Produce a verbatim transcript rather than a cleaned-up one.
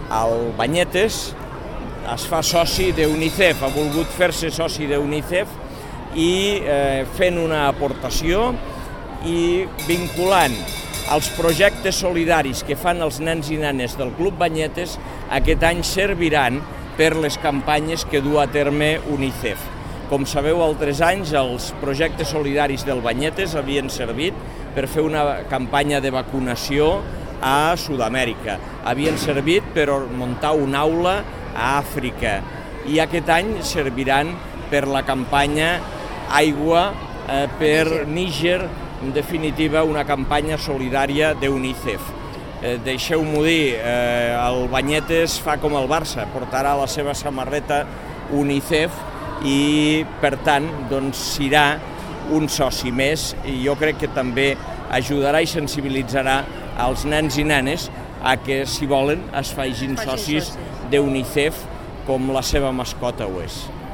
el Banyetes es fa soci d'UNICEF, ha volgut fer-se soci d'UNICEF i eh, fent una aportació i vinculant els projectes solidaris que fan els nens i nenes del Club Banyetes, aquest any serviran per les campanyes que du a terme UNICEF. Com sabeu, altres anys els projectes solidaris del Banyetes havien servit per fer una campanya de vacunació a Sud-amèrica. Havien servit per muntar una aula a Àfrica i aquest any serviran per la campanya Aigua eh, per Níger, en definitiva una campanya solidària d'UNICEF. Eh, Deixeu-m'ho dir, eh, el Banyetes fa com el Barça, portarà la seva samarreta UNICEF i per tant doncs, serà un soci més i jo crec que també ajudarà i sensibilitzarà als nens i nenes a que, si volen, es facin socis d'UNICEF com la seva mascota ho és.